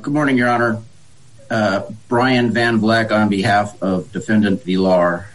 Good morning, Your Honor. Brian Van Vleck on behalf of Defendant Villar.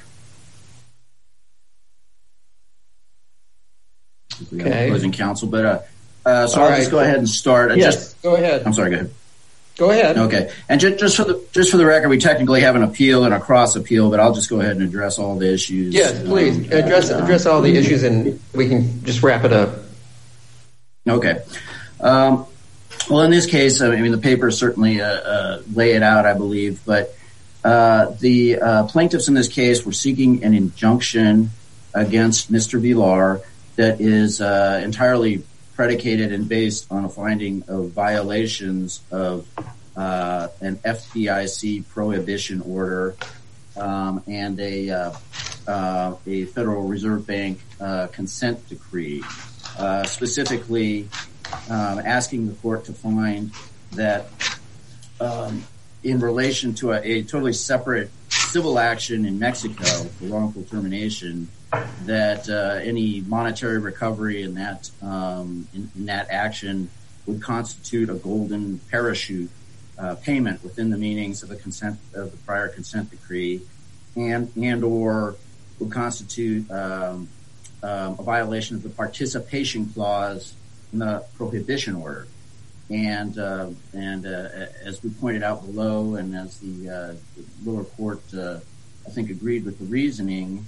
We have opposing counsel, but so I'll just go ahead and start. Go ahead. I'm sorry, go ahead. Go ahead. Okay. And just for the record, we technically have an appeal and a cross appeal, but I'll just go ahead and address all the issues. Yes, please. Address all the issues and we can just wrap it up. Okay. Well, in this case, I mean, the papers certainly lay it out, I believe, but the plaintiffs in this case were seeking an injunction against Mr. Villar that is entirely predicated and based on a finding of violations of an FDIC prohibition order and a Federal Reserve Bank consent decree, specifically asking the court to find that in relation to a totally separate civil action in Mexico for wrongful termination, that any monetary recovery in that action would constitute a golden parachute payment within the meanings of the prior consent decree, and or would constitute a violation of the participation clause in the prohibition order. And as we pointed out below, and as the lower court I think agreed with the reasoning,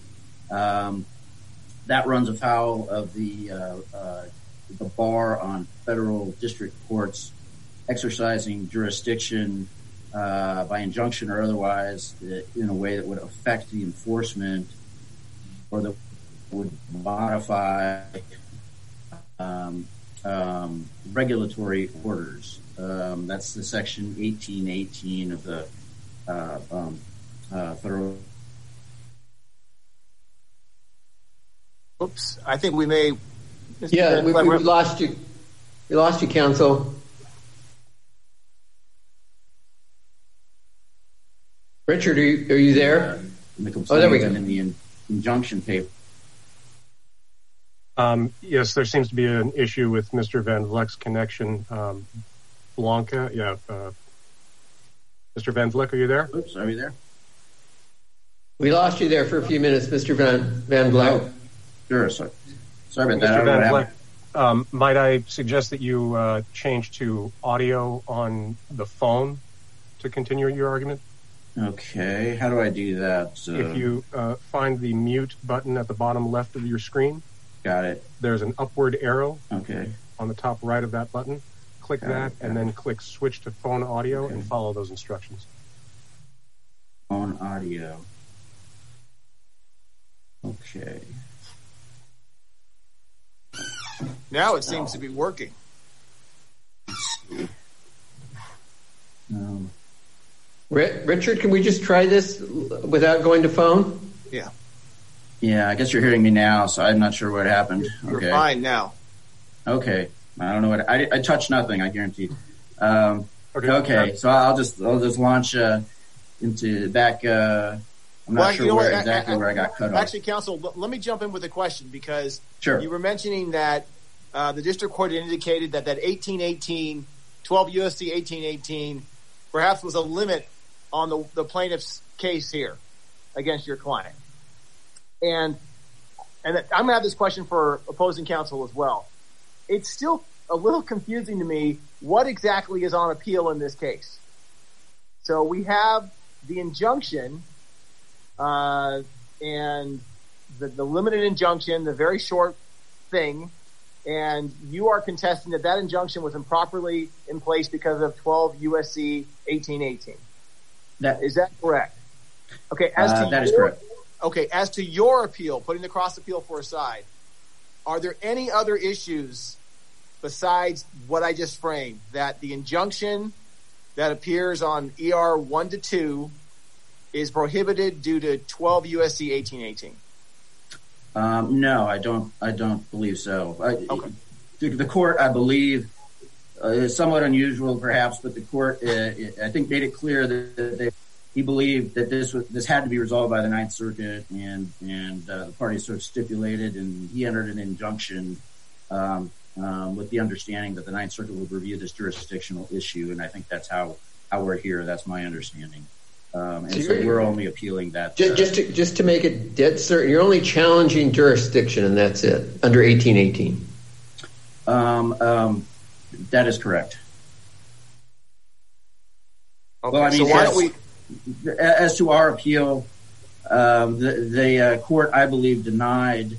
that runs afoul of the bar on federal district courts exercising jurisdiction by injunction or otherwise in a way that would affect the enforcement or that would modify regulatory orders. That's the section 1818 of the federal. Oops, I think we may. Yeah, we lost you. We lost you, counsel. Richard, are you there? There we go. In the injunction paper. Yes, there seems to be an issue with Mr. Van Vleck's connection. Blanca, yeah. Mr. Van Vleck, are you there? Oops, are you there? We lost you there for a few minutes, Mr. Van Vleck. Oh, sure, sorry about Mr. that. Van Vleck, might I suggest that you change to audio on the phone to continue your argument? Okay, how do I do that? If you find the mute button at the bottom left of your screen. Got it. There's an upward arrow on the top right of that button. Click that and then click switch to phone audio and follow those instructions. Phone audio. Okay. Now it seems to be working. Richard, can we just try this without going to phone? Yeah. Yeah, I guess you're hearing me now, so I'm not sure what happened. You're fine now. Okay. I don't know what I touched nothing, I guarantee. Okay. So I'll just launch into back. I'm not sure where I got cut off. Actually, counsel, let me jump in with a question because you were mentioning that the district court indicated that 1818, 12 U.S.C. 1818, perhaps was a limit on the plaintiff's case here against your client. And I'm going to have this question for opposing counsel as well. It's still a little confusing to me what exactly is on appeal in this case. So we have the injunction and the limited injunction, the very short thing, and you are contesting that injunction was improperly in place because of 12 U.S.C. 1818. Is that correct? Okay, that is correct. Okay, as to your appeal, putting the cross appeal for aside, are there any other issues besides what I just framed, that the injunction that appears on ER 1 to 2 is prohibited due to 12 U.S.C. 1818? No, I don't believe so. Okay. The court, I believe, is somewhat unusual perhaps, but the court, I think, made it clear that he believed that this had to be resolved by the Ninth Circuit, and the parties sort of stipulated, and he entered an injunction with the understanding that the Ninth Circuit would review this jurisdictional issue. And I think that's how we're here. That's my understanding. And so we're only appealing that. Just to make it dead certain, you're only challenging jurisdiction, and that's it, under 1818. That is correct. Okay, well, I mean, so why don't we... As to our appeal, the court, I believe, denied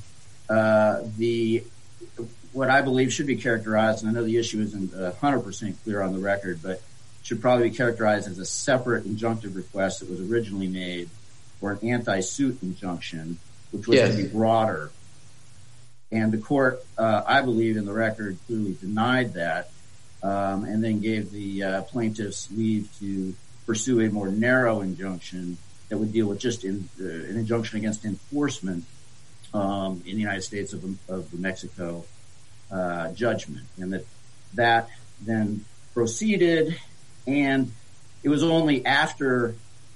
what I believe should be characterized, and I know the issue isn't 100% clear on the record, but should probably be characterized as a separate injunctive request that was originally made for an anti-suit injunction, which was to be broader. And the court, I believe, in the record, clearly denied that, and then gave the plaintiffs leave to pursue a more narrow injunction that would deal with just an injunction against enforcement in the United States of the Mexico judgment. And that then proceeded, and it was only after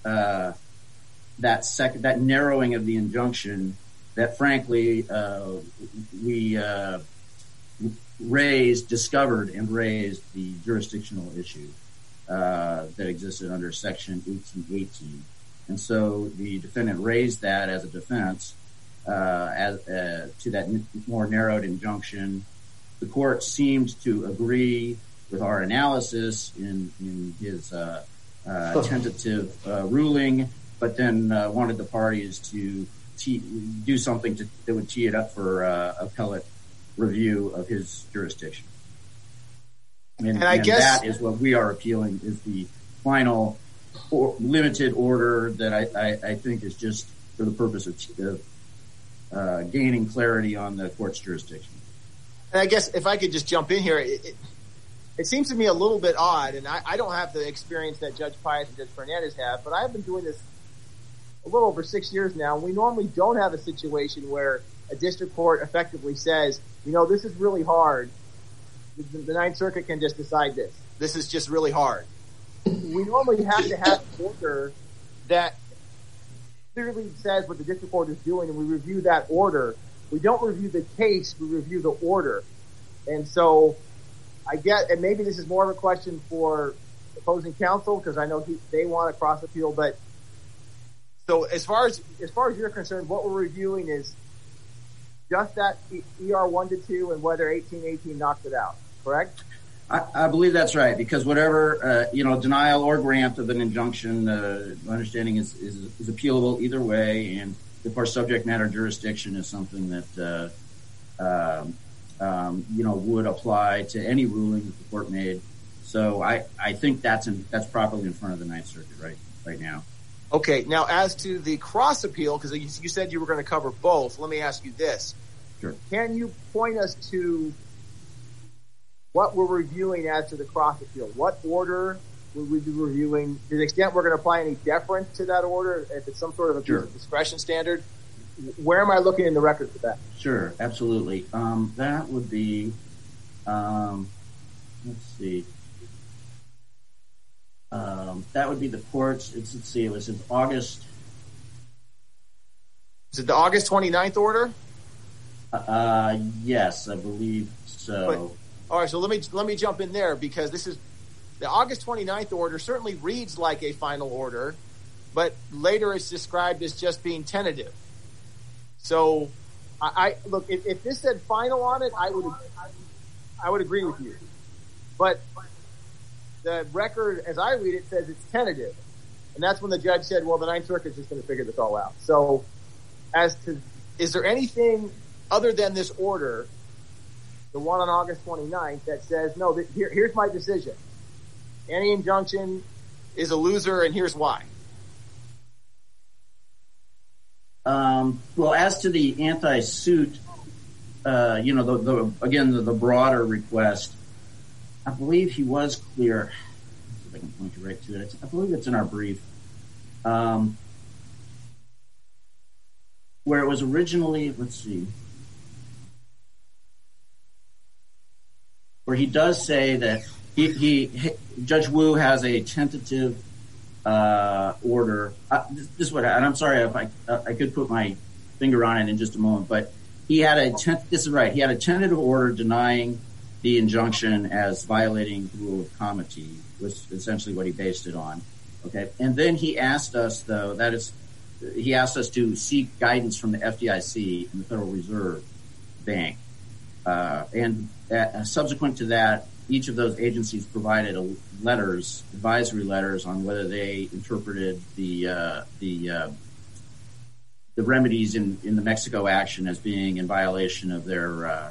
that narrowing of the injunction that, frankly, we discovered and raised the jurisdictional issue that existed under Section 1818. And so the defendant raised that as a defense to that more narrowed injunction. The court seemed to agree with our analysis in his tentative ruling, but then wanted the parties to do something that would tee it up for appellate review of his jurisdiction. And I guess that is what we are appealing, is the final limited order that I think is just for the purpose of gaining clarity on the court's jurisdiction. And I guess if I could just jump in here, it seems to me a little bit odd, and I don't have the experience that Judge Pius and Judge Fernandez have, but I've been doing this a little over 6 years now, and we normally don't have a situation where a district court effectively says, this is really hard. The Ninth Circuit can just decide this. This is just really hard. We normally have to have an order that clearly says what the district court is doing, and we review that order. We don't review the case, we review the order. And so I get, and maybe this is more of a question for opposing counsel, because I know they want a cross appeal, but so as far as you're concerned, what we're reviewing is just that ER 1 to 2 and whether 1818 knocks it out, correct? I believe that's right, because whatever, denial or grant of an injunction, my understanding is appealable either way. And if our subject matter jurisdiction is something that, would apply to any ruling that the court made. So I think that's properly in front of the Ninth Circuit right now. Okay. Now, as to the cross appeal, because you said you were going to cover both, let me ask you this. Sure. Can you point us to what we're reviewing as to the cross appeal? What order will we be reviewing? To the extent we're going to apply any deference to that order, if it's some sort of abuse of discretion standard, where am I looking in the record for that? Sure, absolutely. That would be, let's see. That would be the court's, it was in August. Is it the August 29th order? Yes, I believe so. All right, so let me jump in there, because this is the August 29th order certainly reads like a final order, but later it's described as just being tentative. So I look, if this said final on it, I would agree with you. But the record, as I read it, says it's tentative. And that's when the judge said, well, the Ninth Circuit's just going to figure this all out. So is there anything other than this order, the one on August 29th, that says, no, here's my decision. Any injunction is a loser, and here's why. Well, as to the anti-suit, the broader request, I believe he was clear. Let's see if I can point you right to it. I believe it's in our brief. Where it was originally, let's see. Where he does say that Judge Wu has a tentative order. This is what, and I'm sorry if I could put my finger on it in just a moment, but he had he had a tentative order denying the injunction as violating the rule of comity, was essentially what he based it on. Okay. And then he asked us, though, he asked us to seek guidance from the FDIC and the Federal Reserve Bank. And subsequent to that, each of those agencies provided advisory letters on whether they interpreted the remedies in the Mexico action as being in violation of their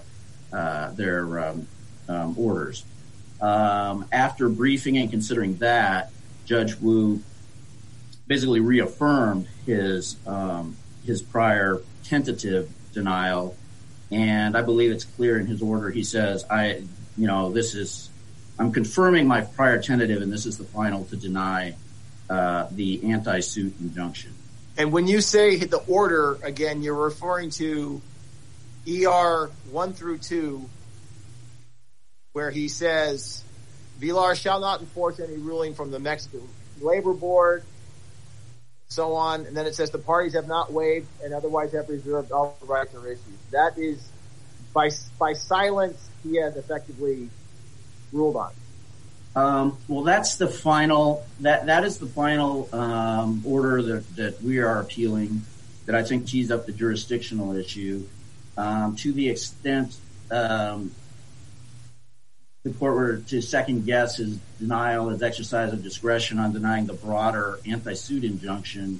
orders. After briefing and considering that, Judge Wu basically reaffirmed his prior tentative denial, and I believe it's clear in his order. He says, I'm confirming my prior tentative, and this is the final to deny the anti-suit injunction. And when you say the order, again, you're referring to ER 1 through 2, where he says, Vilar shall not enforce any ruling from the Mexican Labor Board, so on. And then it says the parties have not waived and otherwise have reserved all the rights or issues. That is, by silence, he has effectively ruled on. Well, that's the final. That is the final order that we are appealing. That I think tees up the jurisdictional issue. To the extent the court were to second guess his denial, his exercise of discretion on denying the broader anti-suit injunction,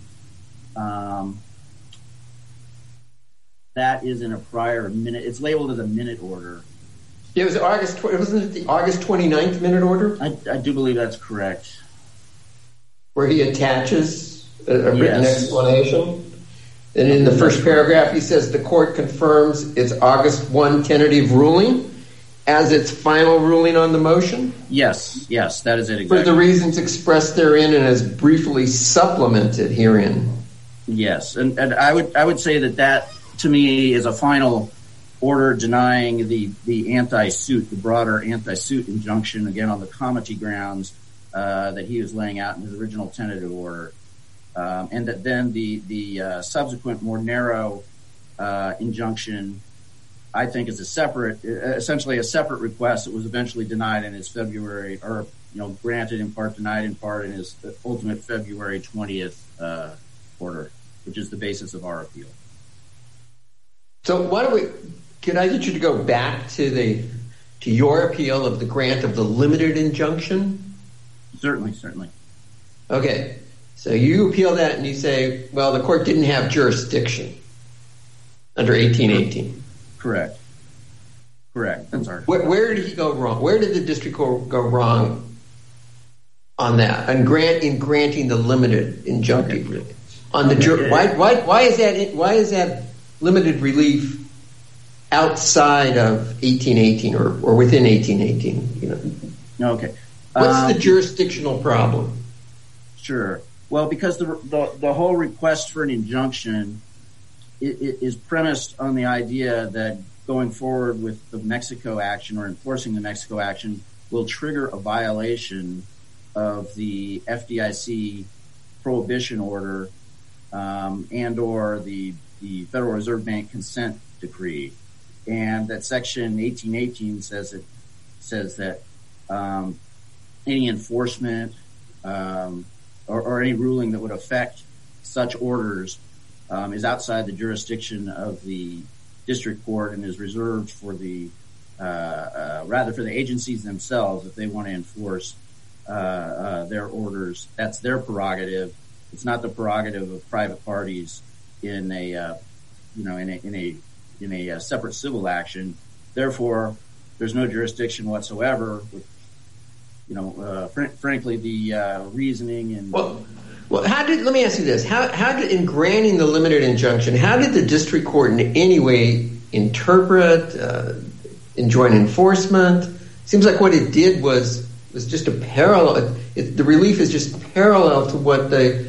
that is in a prior minute. It's labeled as a minute order. It was wasn't it the August 29th minute order? I do believe that's correct. Where he attaches a written explanation. And in the first paragraph, he says the court confirms its August 1 tentative ruling as its final ruling on the motion. Yes, that is it exactly. For the reasons expressed therein and as briefly supplemented herein. Yes, and I would say that to me is a final order denying the anti-suit, the broader anti-suit injunction, again on the comity grounds that he was laying out in his original tentative order, and that then the subsequent more narrow injunction, I think, is essentially a separate request that was eventually denied in his February, or granted in part, denied in part in his ultimate February 20th order, which is the basis of our appeal. So could I get you to go back to your appeal of the grant of the limited injunction? Certainly. Okay. So you appeal that and you say, well, the court didn't have jurisdiction under 1818. Correct. That's our. Where did he go wrong? Where did the district court go wrong on that? In granting the limited injunctive relief? On the why is that limited relief outside of 1818 or within 1818? Okay. What's the jurisdictional problem? Sure. Well, because the whole request for an injunction is premised on the idea that going forward with the Mexico action or enforcing the Mexico action will trigger a violation of the FDIC prohibition order and or the Federal Reserve Bank consent decree, and that Section 1818 says that any enforcement or any ruling that would affect such orders is outside the jurisdiction of the district court and is reserved for rather for the agencies themselves if they want to enforce their orders. That's their prerogative. It's not the prerogative of private parties in a separate civil action. Therefore, there's no jurisdiction whatsoever. Frankly, the reasoning and well, let me ask you this: how did, in granting the limited injunction, how did the district court in any way interpret, enjoin enforcement? Seems like what it did was just a parallel. The relief is just parallel to what the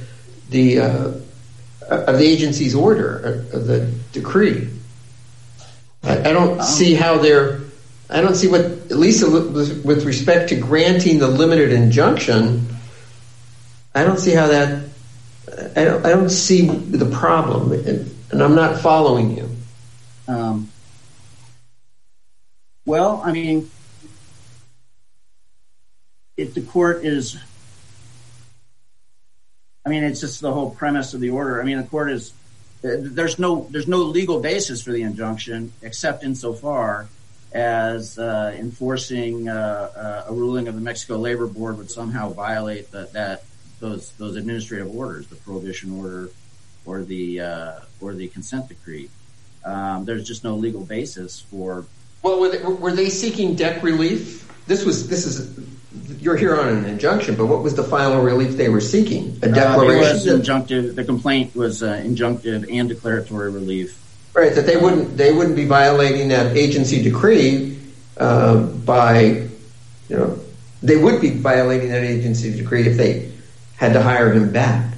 agency's order, of the decree. I don't see how I don't see what, at least with respect to granting the limited injunction, I don't see how that. I don't see the problem, and I'm not following you. Well, I mean, if the court is, I mean, it's just the whole premise of the order. I mean, the court is, there's no legal basis for the injunction except insofar as enforcing a ruling of the Mexico Labor Board would somehow violate those administrative orders, the prohibition order or the consent decree. There's just no legal basis for. Well, were they seeking deck relief? This is you're here on an injunction, but what was the final relief they were seeking? A declaration. It was injunctive. The complaint was injunctive and declaratory relief. Right, that they wouldn't be violating that agency decree by, they would be violating that agency decree if they had to hire him back.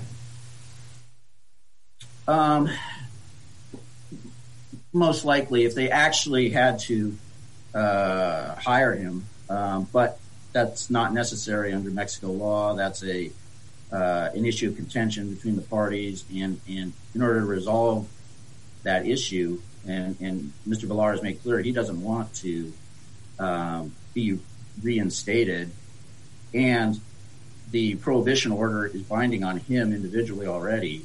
Most likely, if they actually had to hire him, but that's not necessary under Mexico law. That's an issue of contention between the parties, and in order to resolve that issue, and Mr. Villar has made clear he doesn't want to be reinstated, and the prohibition order is binding on him individually already.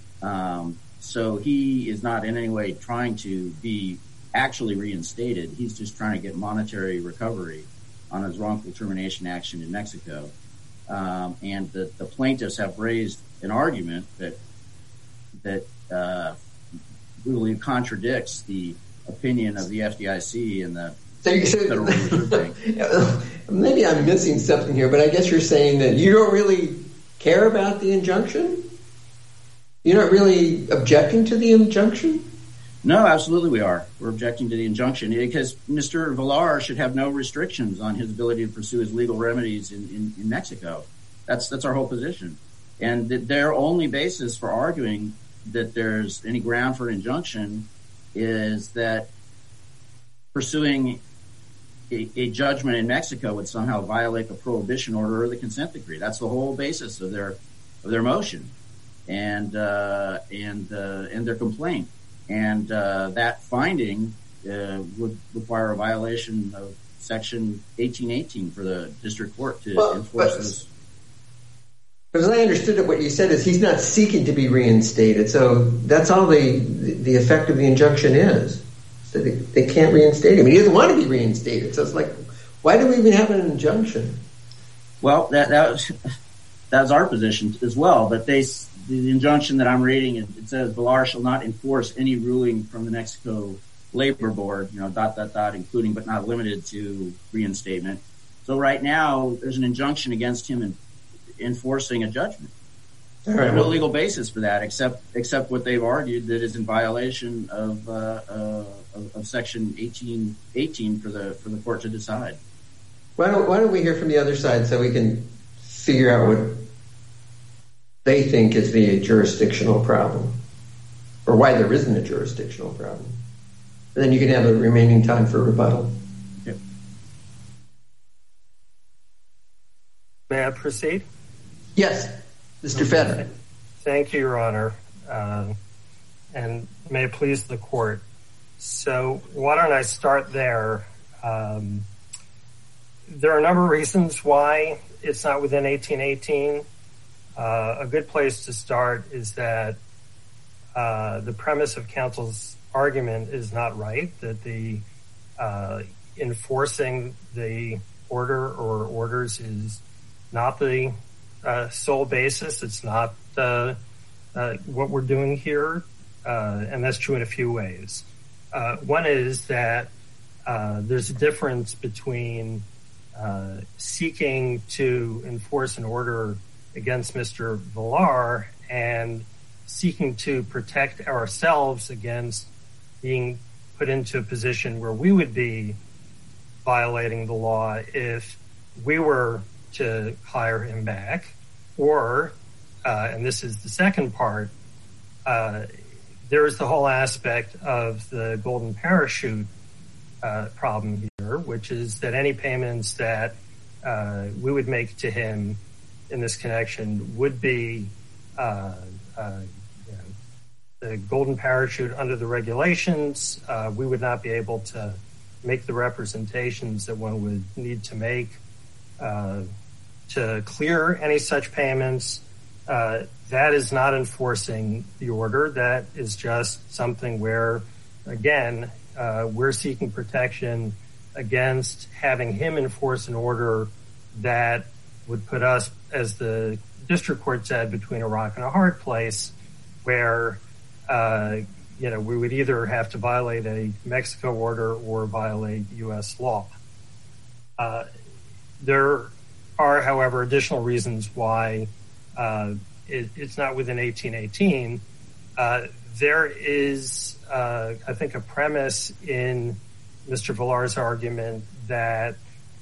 So he is not in any way trying to be actually reinstated. He's just trying to get monetary recovery on his wrongful termination action in Mexico. And the plaintiffs have raised an argument that we believe contradicts the opinion of the FDIC and the Federal Reserve Bank. Maybe I'm missing something here, but I guess you're saying that you don't really care about the injunction? You're not really objecting to the injunction? No, absolutely we are. We're objecting to the injunction because Mr. Villar should have no restrictions on his ability to pursue his legal remedies in Mexico. That's our whole position. And their only basis for arguing that there's any ground for an injunction is that pursuing a judgment in Mexico would somehow violate the prohibition order or the consent decree. That's the whole basis of their motion and their complaint. And that finding would require a violation of Section 1818 for the district court to enforce this. Because I understood that what you said is he's not seeking to be reinstated, so that's all the effect of the injunction is. So they can't reinstate him. He doesn't want to be reinstated. So it's like, why do we even have an injunction? Well, that was our position as well. But the injunction that I'm reading, it says Villar shall not enforce any ruling from the Mexico Labor Board, including but not limited to reinstatement. So right now, there's an injunction against him in enforcing a judgment. All right, no legal basis for that, except what they've argued that is in violation of Section 1818 for the court to decide. Why don't we hear from the other side so we can figure out what they think is the jurisdictional problem, or why there isn't a jurisdictional problem. And then you can have the remaining time for rebuttal. Yep. May I proceed? Yes, Mr. Fetter. Thank you, Your Honor, and may it please the court. So why don't I start there? There are a number of reasons why it's not within 1818. A good place to start is that the premise of counsel's argument is not right, that the enforcing the order or orders is not the sole basis. It's not what we're doing here, and that's true in a few ways. One is that there's a difference between seeking to enforce an order against Mr. Villar and seeking to protect ourselves against being put into a position where we would be violating the law if we were to hire him back, or, and this is the second part, there is the whole aspect of the golden parachute problem here, which is that any payments that we would make to him in this connection would be the golden parachute under the regulations. We would not be able to make the representations that one would need to make to clear any such payments. That is not enforcing the order. That is just something where, again, we're seeking protection against having him enforce an order that would put us, as the district court said, between a rock and a hard place, where we would either have to violate a Mexico order or violate U.S. law. There are, however, additional reasons why it's not within 1818. There is, I think, a premise in Mr. Villar's argument that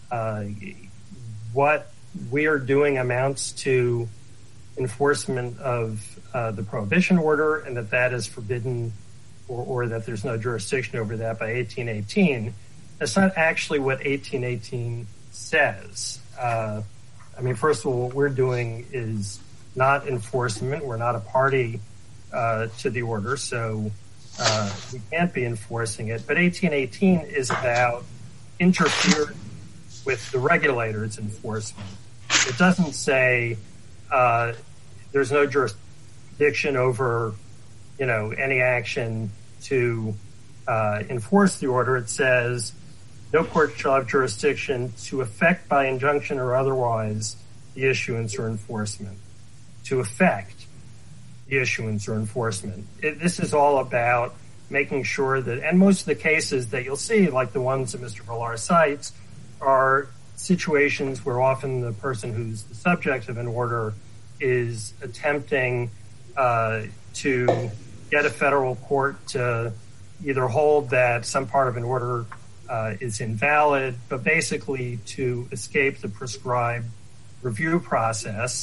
what we are doing amounts to enforcement of the prohibition order, and that is forbidden, or that there's no jurisdiction over that by 1818. That's not actually what 1818 says. First of all, what we're doing is not enforcement. We're not a party to the order, so we can't be enforcing it. But 1818 is about interfering with the regulator's enforcement. It doesn't say there's no jurisdiction over, any action to enforce the order. It says no court shall have jurisdiction to effect by injunction or otherwise the issuance or enforcement. To effect the issuance or enforcement. This is all about making sure that, and most of the cases that you'll see, like the ones that Mr. Villar cites, are situations where often the person who's the subject of an order is attempting to get a federal court to either hold that some part of an order is invalid, but basically to escape the prescribed review process.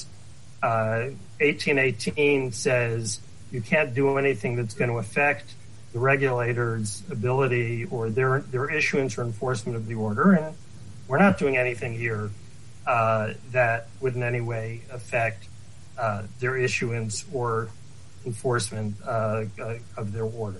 1818 says you can't do anything that's going to affect the regulator's ability or their issuance or enforcement of the order, and we're not doing anything here that would in any way affect their issuance or enforcement of their order.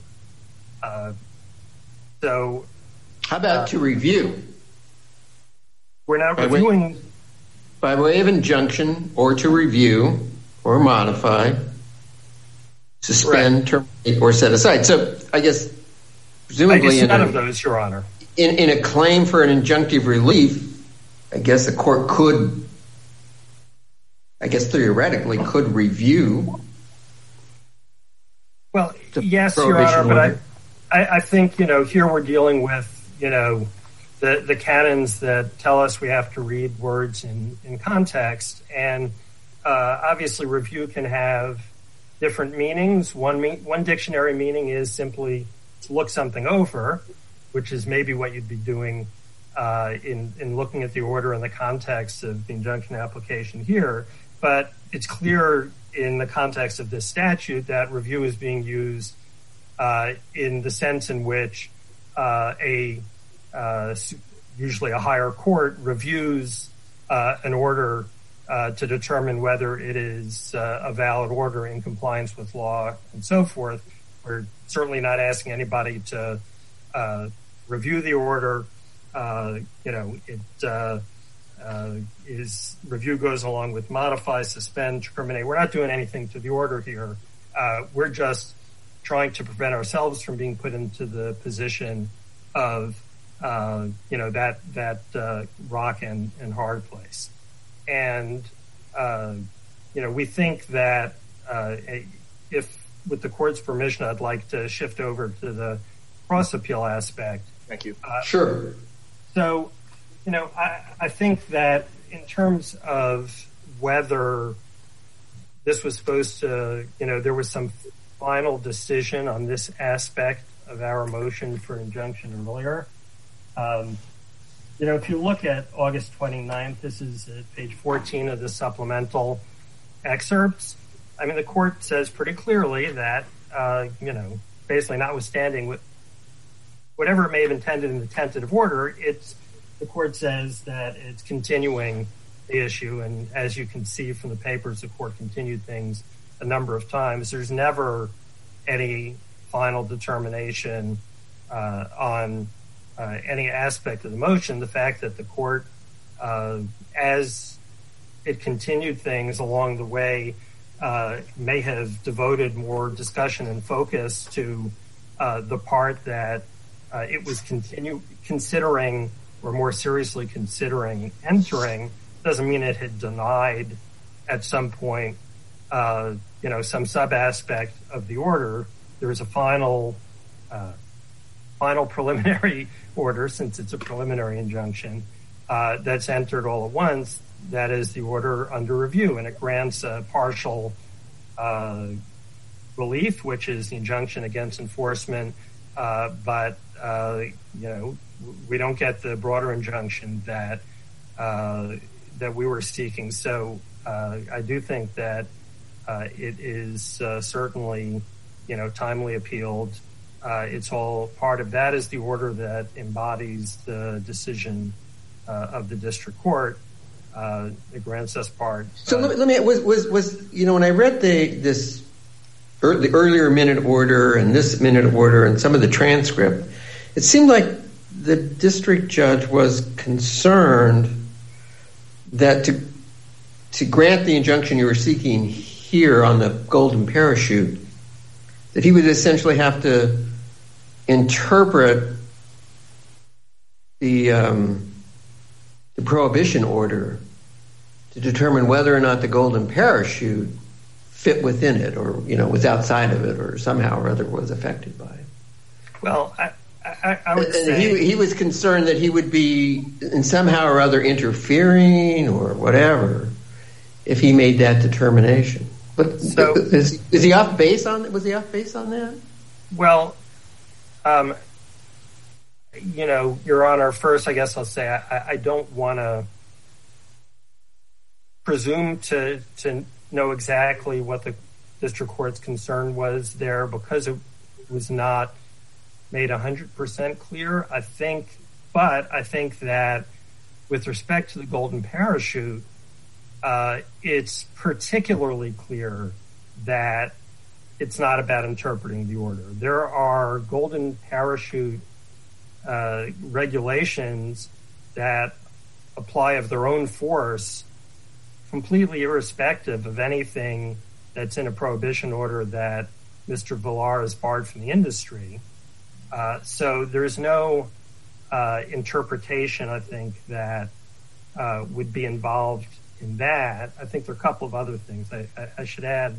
So, how about to review? We're not reviewing by way of injunction, or to review or modify, suspend, terminate, or set aside. So, I guess presumably none of those, Your Honor. In a claim for an injunctive relief, I guess the court could, theoretically, could review. Well, yes, Your Honor, but I think, here we're dealing with, the canons that tell us we have to read words in context. And obviously, review can have different meanings. One dictionary meaning is simply to look something over, which is maybe what you'd be doing in looking at the order in the context of the injunction application here. But it's clear in the context of this statute that review is being used in the sense in which usually a higher court reviews an order to determine whether it is a valid order in compliance with law and so forth. We're certainly not asking anybody to review the order. Review goes along with modify, suspend, terminate. We're not doing anything to the order here. We're just trying to prevent ourselves from being put into the position of that rock and hard place. And we think that if, with the court's permission, I'd like to shift over to the cross appeal aspect. Thank you. Sure. So, I think that in terms of whether this was supposed to, there was some final decision on this aspect of our motion for injunction earlier. If you look at August 29th, this is at page 14 of the supplemental excerpts. The court says pretty clearly that, basically notwithstanding whatever it may have intended in the tentative order, the court says that it's continuing the issue. And as you can see from the papers, the court continued things a number of times. There's never any final determination on any aspect of the motion. The fact that the court, as it continued things along the way, may have devoted more discussion and focus to the part that it was considering or more seriously considering entering. Doesn't mean it had denied at some point, some sub-aspect of the order. There was a final preliminary order, since it's a preliminary injunction, that's entered all at once. That is the order under review, and it grants a partial relief, which is the injunction against enforcement. But we don't get the broader injunction that we were seeking. So I do think that it is certainly, timely appealed. It's all part of that is the order that embodies the decision of the district court. It grants us part. So let me when I read the earlier minute order and this minute order and some of the transcript, it seemed like the district judge was concerned that to grant the injunction you were seeking here on the golden parachute, that he would essentially have to interpret the prohibition order to determine whether or not the golden parachute fit within it, or was outside of it, or somehow or other was affected by it. Well, I would say he was concerned that he would be in somehow or other interfering or whatever if he made that determination. But so, is he off base on? Was he off base on that? Well, Your Honor, first, I guess I'll say I don't want to presume to know exactly what the district court's concern was there, because it was not made 100% clear. I think that with respect to the golden parachute, it's particularly clear that it's not about interpreting the order. There are golden parachute regulations that apply of their own force, completely irrespective of anything that's in a prohibition order that Mr. Villar is barred from the industry. So there's no interpretation, I think, that would be involved in that. I think there are a couple of other things I should add.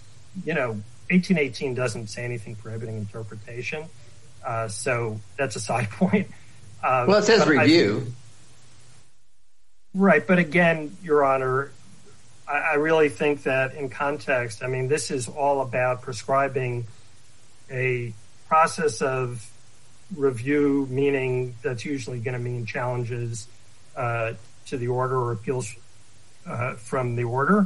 1818 doesn't say anything prohibiting interpretation. So that's a side point. Well, it says review. Right. But again, Your Honor, I really think that in context, this is all about prescribing a process of review, meaning that's usually going to mean challenges to the order or appeals from the order.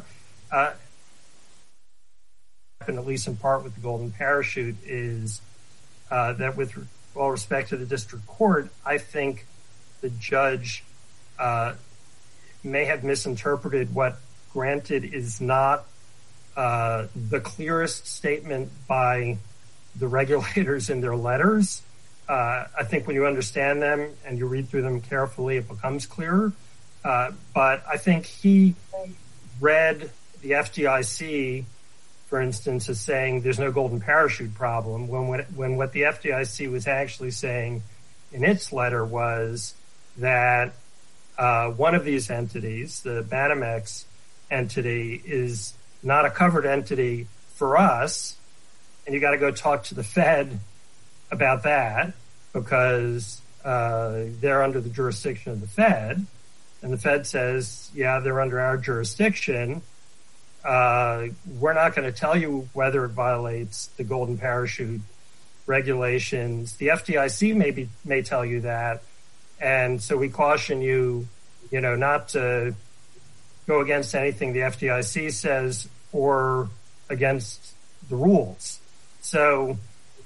And at least in part with the golden parachute is that with all respect to the district court, I think the judge may have misinterpreted what, granted, is not the clearest statement by the regulators in their letters. I think when you understand them and you read through them carefully, it becomes clearer. But I think he read the FDIC, for instance, as saying there's no golden parachute problem, when what the FDIC was actually saying in its letter was that one of these entities, the Banamex entity, is not a covered entity for us, and you got to go talk to the Fed about that, because they're under the jurisdiction of the Fed, and the Fed says, yeah, they're under our jurisdiction. We're not going to tell you whether it violates the golden parachute regulations. The FDIC may tell you that, and so we caution you, not to go against anything the FDIC says or against the rules. So,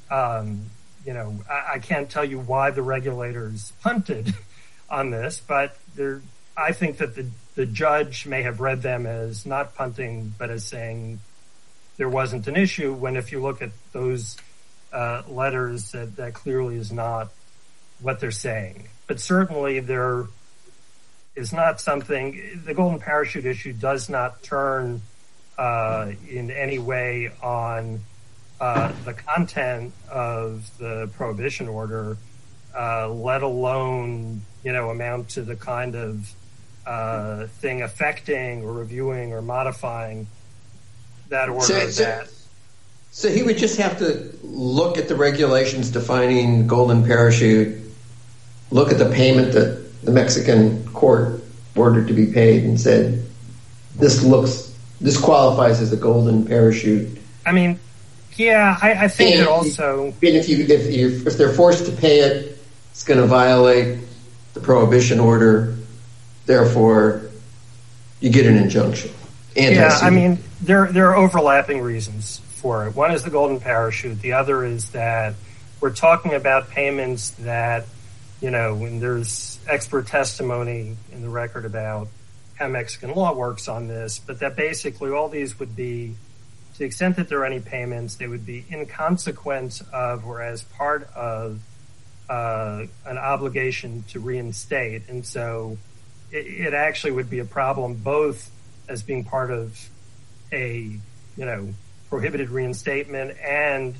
I can't tell you why the regulators punted on this, but I think that the judge may have read them as not punting, but as saying there wasn't an issue, when if you look at those letters, that clearly is not what they're saying. But certainly is not something. The golden parachute issue does not turn in any way on the content of the prohibition order, let alone, amount to the kind of thing affecting or reviewing or modifying that order. So he would just have to look at the regulations defining golden parachute, look at the payment that the Mexican court ordered to be paid, and said, this qualifies as a golden parachute. I mean, yeah, I think it also. If they're forced to pay it, it's going to violate the prohibition order. Therefore, you get an injunction. Yeah, I mean, there are overlapping reasons for it. One is the golden parachute. The other is that we're talking about payments that, when there's expert testimony in the record about how Mexican law works on this, but that basically all these would be, to the extent that there are any payments, they would be in consequence of or as part of an obligation to reinstate. And so it actually would be a problem both as being part of a, prohibited reinstatement and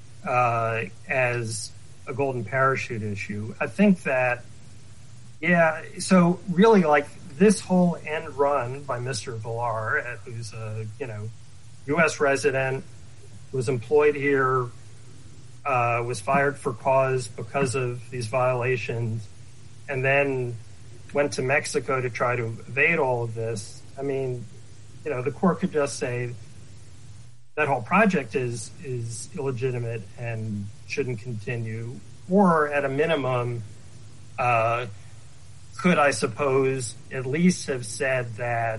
as a golden parachute issue. I think that, so really like this whole end run by Mr. Villar, who's a, U.S. resident, was employed here, was fired for cause because of these violations, and then went to Mexico to try to evade all of this. I mean, the court could just say that whole project is illegitimate and shouldn't continue, or at a minimum, could, I suppose, at least have said that,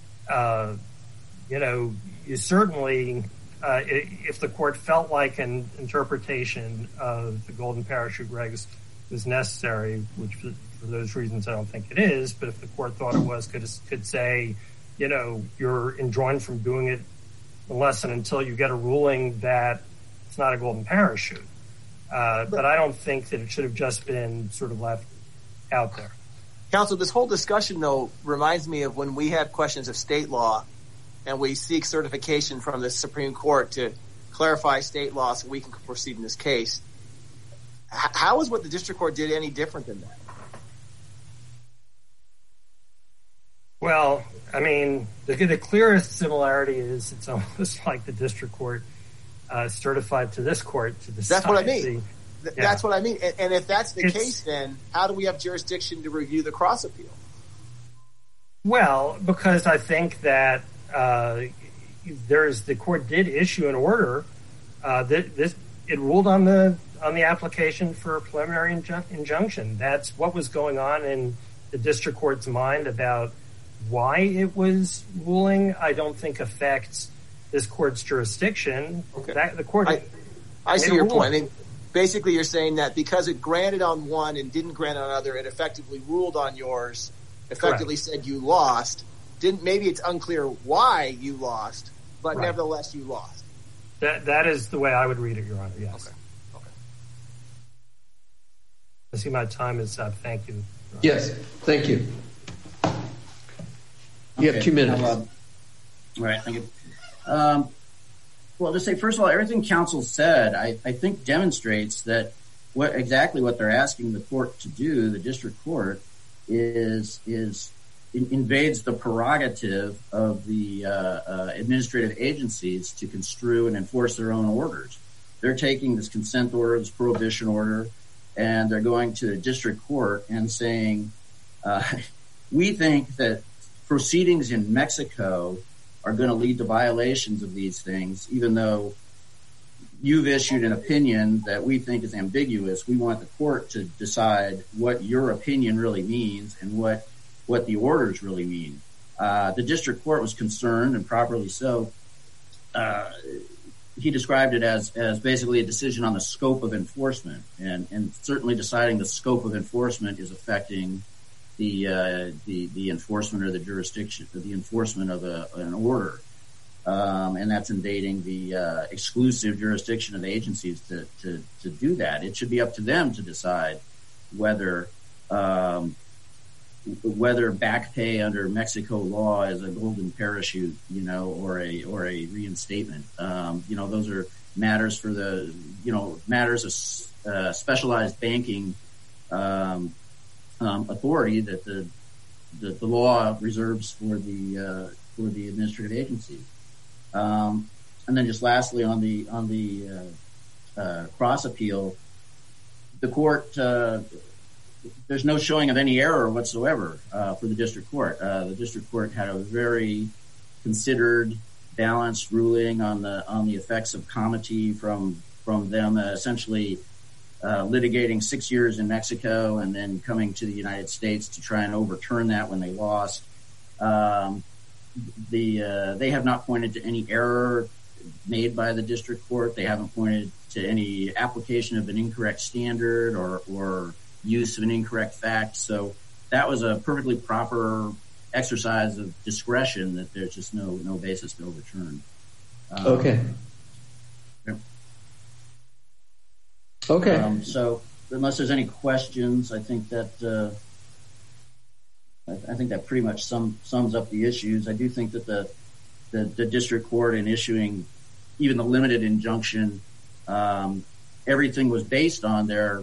you certainly, if the court felt like an interpretation of the golden parachute regs was necessary, which for those reasons I don't think it is, but if the court thought it was, could say, you're enjoined from doing it unless and until you get a ruling that it's not a golden parachute. But I don't think that it should have just been sort of left out there. Counsel, this whole discussion, though, reminds me of when we have questions of state law and we seek certification from the Supreme Court to clarify state law so we can proceed in this case. How is what the district court did any different than that? Well, I mean, the clearest similarity is it's almost like the district court certified to this court to decide. That's what I mean. That's what I mean. And if that's the case, then how do we have jurisdiction to review the cross appeal? Well, because I think that the court did issue an order that it ruled on the application for a preliminary injunction. That's what was going on in the district court's mind about why it was ruling. I don't think affects this court's jurisdiction. Okay. I see your point. I mean, basically, you're saying that because it granted on one and didn't grant on another, it effectively ruled on yours. Effectively Correct. Said you lost. Maybe it's unclear why you lost, but nevertheless you lost. That is the way I would read it, Your Honor. Yes. Okay. I see my time is up. Thank you. Yes. Thank you. You have 2 minutes. All right. Thank you. Well, to say, first of all, everything counsel said, I think demonstrates that exactly what they're asking the court to do, the district court, is invades the prerogative of the administrative agencies to construe and enforce their own orders. They're taking this consent order, this prohibition order, and they're going to the district court and saying, we think that proceedings in Mexico are going to lead to violations of these things, even though you've issued an opinion that we think is ambiguous. We want the court to decide what your opinion really means and what the orders really mean. The district court was concerned, and properly so. He described it as basically a decision on the scope of enforcement, and certainly deciding the scope of enforcement is affecting the enforcement or the jurisdiction, the enforcement of an order, and that's invading the exclusive jurisdiction of agencies to do that. It should be up to them to decide whether whether back pay under Mexico law is a golden parachute, or a reinstatement. Those are matters for the, matters of specialized banking authority that the law reserves for the administrative agencies. And then just lastly on the cross appeal, the court, there's no showing of any error whatsoever for the district court. The district court had a very considered, balanced ruling on the effects of comity from them essentially litigating 6 years in Mexico and then coming to the United States to try and overturn that when they lost. They have not pointed to any error made by the district court. They haven't pointed to any application of an incorrect standard or use of an incorrect fact. So that was a perfectly proper exercise of discretion that there's just no basis to overturn. Okay. Okay. So unless there's any questions, I think that pretty much sums up the issues. I do think that the district court in issuing even the limited injunction, everything was based on their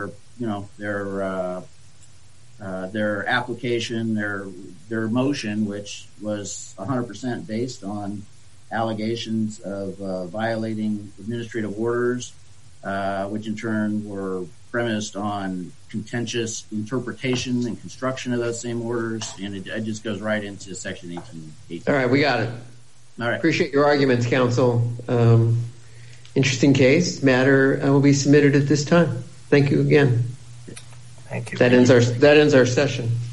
application, their motion, which was 100% based on allegations of violating administrative orders, which in turn were premised on contentious interpretation and construction of those same orders, and it just goes right into Section 18. All right, we got it. All right. Appreciate your arguments, counsel. Interesting case. Matter will be submitted at this time. Thank you again. Thank you. That ends our session.